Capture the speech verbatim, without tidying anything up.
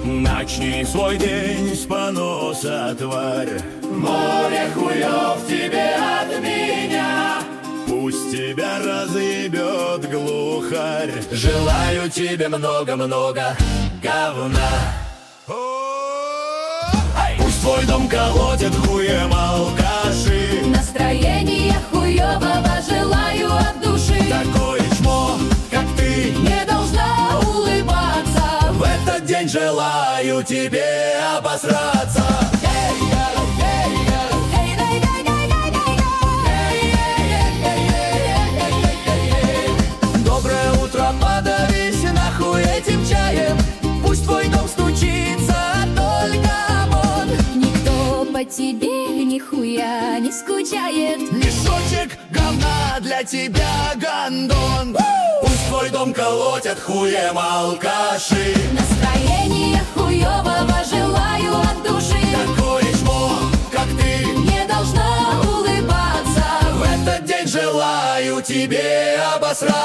Начни свой день с поноса, тварь. Море хуев тебе от меня. Пусть тебя разъебет глухарь. Желаю тебе много-много говна. Пусть твой дом колотят хуем алкаши. Настроение хуёвого желаю от души. Такое чмо, как ты, не должна улыбаться. в этот день желаю тебе обосраться. Доброе утро, подавись нахуй этим чаем. Пусть твой дом стучится только ОМОН. Никто по тебе нихуя не скучает. Мешочек говна для тебя, гандон. Пусть твой дом колотят хуем алкаши. Настроение хуёвого желаю от души. Такое чмо, как ты, не должна улыбаться. в этот день желаю тебе обосраться.